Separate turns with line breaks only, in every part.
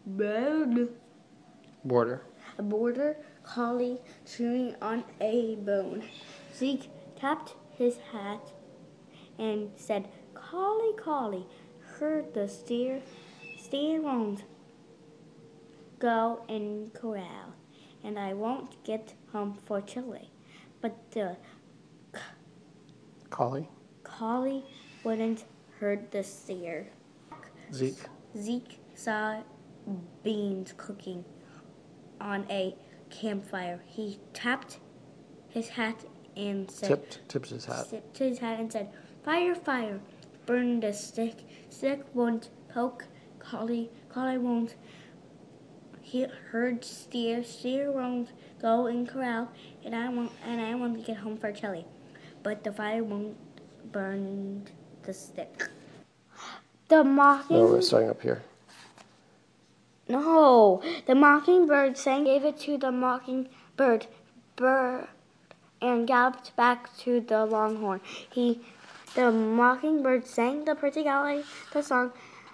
Border.
A border collie chewing on a bone. Zeke tapped his hat and said, "Collie, collie, heard the steer won't go in corral, and I won't get home for chili." But the
Collie.
collie wouldn't hurt the steer. Zeke saw beans cooking on a campfire. He tapped his hat and said,
Tipped his hat.
Tipped his hat and said, "Fire, fire, burn the stick. Stick won't poke, collie won't herd steer won't go in corral, and I want to get home for chili. But the fire won't burn the stick." The
we're starting up here.
No, the mockingbird gave it to the mockingbird, and galloped back to the longhorn. The mockingbird sang the pretty gal the song.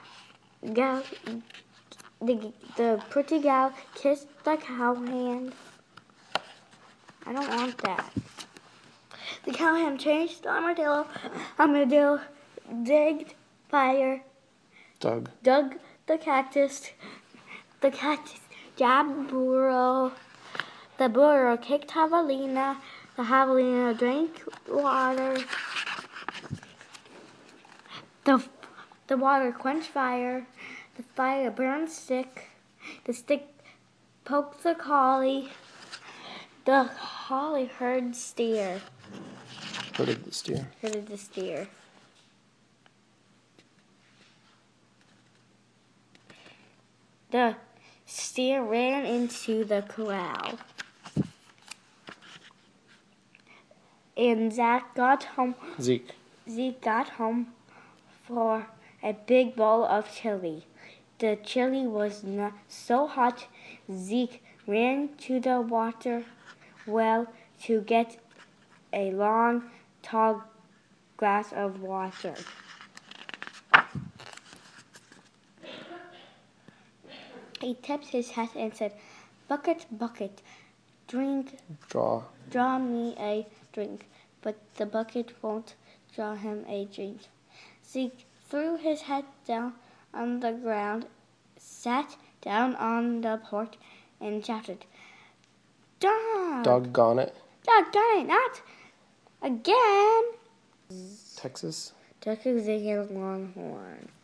The pretty gal kissed the cowhand. I don't want that. The cowhand changed the armadillo. Armadillo digged fire. Dug the cactus. The cactus jabbed burro. The burro kicked javelina. The javelina drank water. The water quenched fire. The fire burned stick. The stick poked the collie. The collie herded steer.
Herded the steer.
The steer ran into the corral. And Zeke got home for a big bowl of chili. The chili was not so hot. Zeke ran to the water well to get a long, tall glass of water. He tipped his hat and said, "Bucket, bucket, drink. Draw me a drink." But the bucket won't draw him a drink. Zeke threw his hat down on the ground, sat down on the porch, and shouted,
Doggone it.
Doggone it, not again.
Texas
Zeke and Longhorn.